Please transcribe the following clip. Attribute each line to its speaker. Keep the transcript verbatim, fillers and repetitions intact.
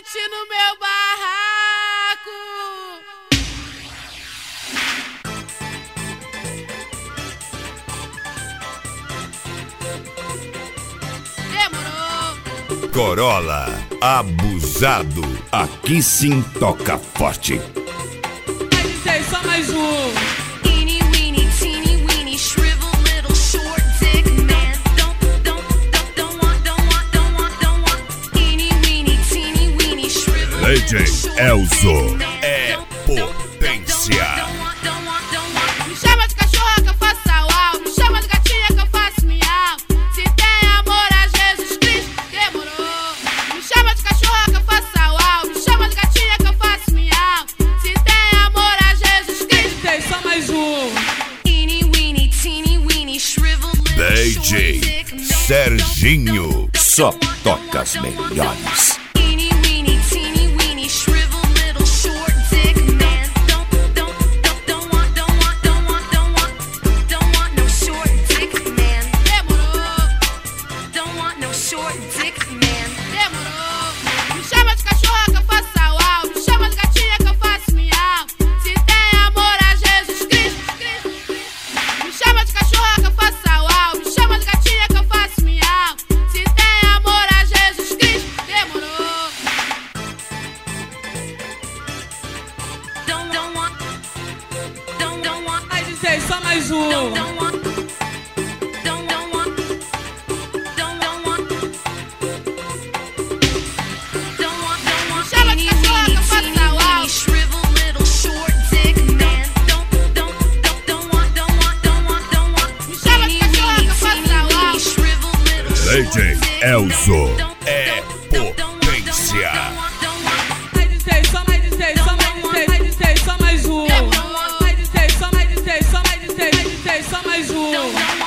Speaker 1: noite no meu barraco. Demorou.
Speaker 2: Corolla, abusado. Aqui sim toca forte.
Speaker 3: Vai dizer só mais um.
Speaker 2: D J Elzo é potência.
Speaker 1: Me chama de cachorra que eu faço sauau, me chama de gatinha que eu faço miau. Se tem amor a Jesus Cristo, demorou. Me chama de cachorra que eu faço sauau, me chama de gatinha que eu faço miau. Se tem amor a Jesus Cristo.
Speaker 3: Tem só mais um.
Speaker 2: D J Serginho só toca as melhores.
Speaker 3: Tem só mais um.
Speaker 2: D J Elzo é potência.
Speaker 3: Vai dizer só mais dizer, só mais dizer, vai dizer só mais um. Vai dizer só mais dizer, só mais dizer, vai dizer só mais um.